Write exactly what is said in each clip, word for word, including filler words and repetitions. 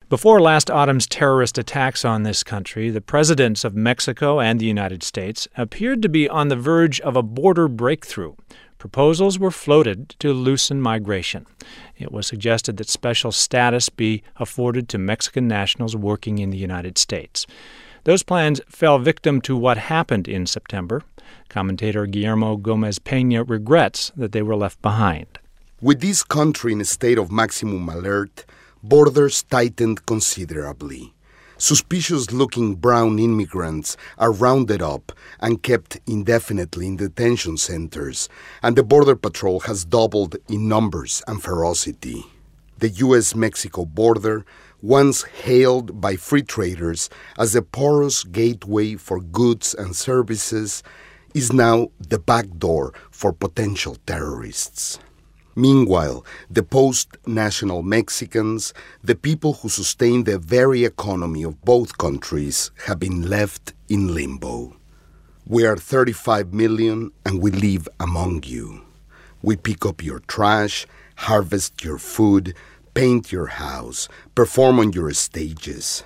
Before last autumn's terrorist attacks on this country, the presidents of Mexico and the United States appeared to be on the verge of a border breakthrough. Proposals were floated to loosen migration. It was suggested that special status be afforded to Mexican nationals working in the United States. Those plans fell victim to what happened in September. Commentator Guillermo Gomez-Peña regrets that they were left behind. With this country in a state of maximum alert, borders tightened considerably. Suspicious-looking brown immigrants are rounded up and kept indefinitely in detention centers, and the Border Patrol has doubled in numbers and ferocity. The U S Mexico border, once hailed by free traders as a porous gateway for goods and services, is now the back door for potential terrorists. Meanwhile, the post-national Mexicans, the people who sustain the very economy of both countries, have been left in limbo. We are thirty-five million and we live among you. We pick up your trash, harvest your food, paint your house, perform on your stages.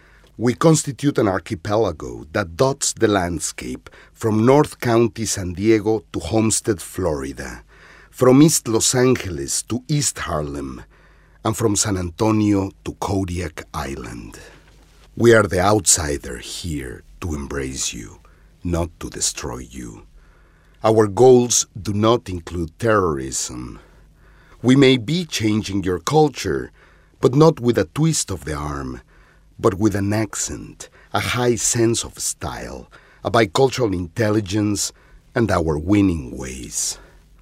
We constitute an archipelago that dots the landscape from North County, San Diego to Homestead, Florida, from East Los Angeles to East Harlem, and from San Antonio to Kodiak Island. We are the outsider here to embrace you, not to destroy you. Our goals do not include terrorism. We may be changing your culture, but not with a twist of the arm, but with an accent, a high sense of style, a bicultural intelligence, and our winning ways.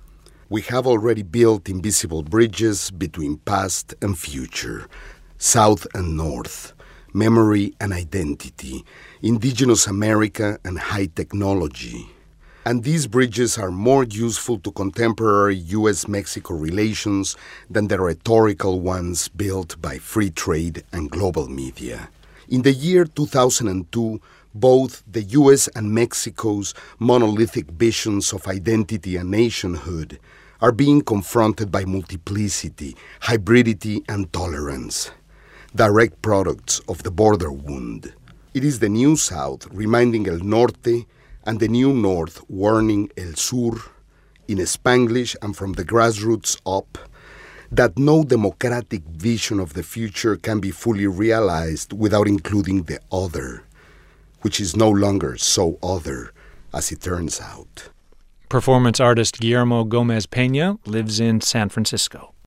We have already built invisible bridges between past and future, south and north, memory and identity, indigenous America and high technology. And these bridges are more useful to contemporary U S Mexico relations than the rhetorical ones built by free trade and global media. In the year two thousand two, both the U S and Mexico's monolithic visions of identity and nationhood are being confronted by multiplicity, hybridity, and tolerance, direct products of the border wound. It is the New South reminding El Norte and the New North warning El Sur, in Spanglish and from the grassroots up, that no democratic vision of the future can be fully realized without including the other, which is no longer so other, as it turns out. Performance artist Guillermo Gomez-Peña lives in San Francisco.